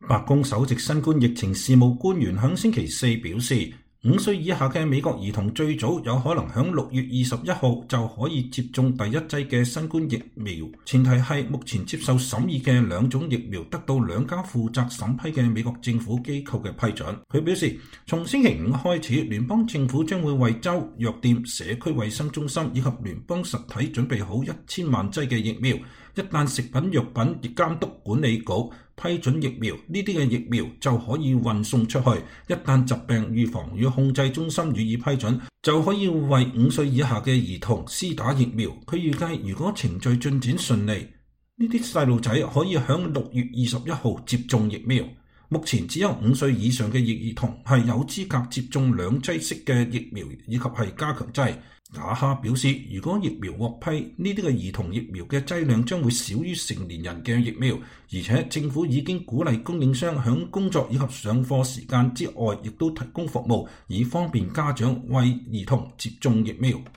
白宮首席新冠疫情事務官員響星期四表示，5歲以下嘅美國兒童最早有可能響6月21號就可以接種第一劑嘅新冠疫苗，前提係目前接受審議嘅兩種疫苗得到兩家負責審批嘅美國政府機構嘅批准。佢表示，從星期五開始，聯邦政府將會為州、藥店、社區衛生中心以及聯邦實體準備好1000萬劑嘅疫苗。一旦食品藥品監督管理局批准疫苗，呢啲嘅疫苗就可以運送出去。一旦疾病預防與控制中心予以批准，就可以為5歲以下嘅兒童施打疫苗。佢預計如果程序進展順利，呢啲細路仔可以響6月21號接種疫苗。目前只有5歲以上嘅兒童係有資格接種2劑式嘅疫苗以及係加強劑。賈哈表示，如果疫苗獲批，呢啲嘅兒童疫苗嘅劑量將會少於成年人嘅疫苗，而且政府已經鼓勵供應商響工作以及上課時間之外，亦都提供服務，以方便家長為兒童接種疫苗。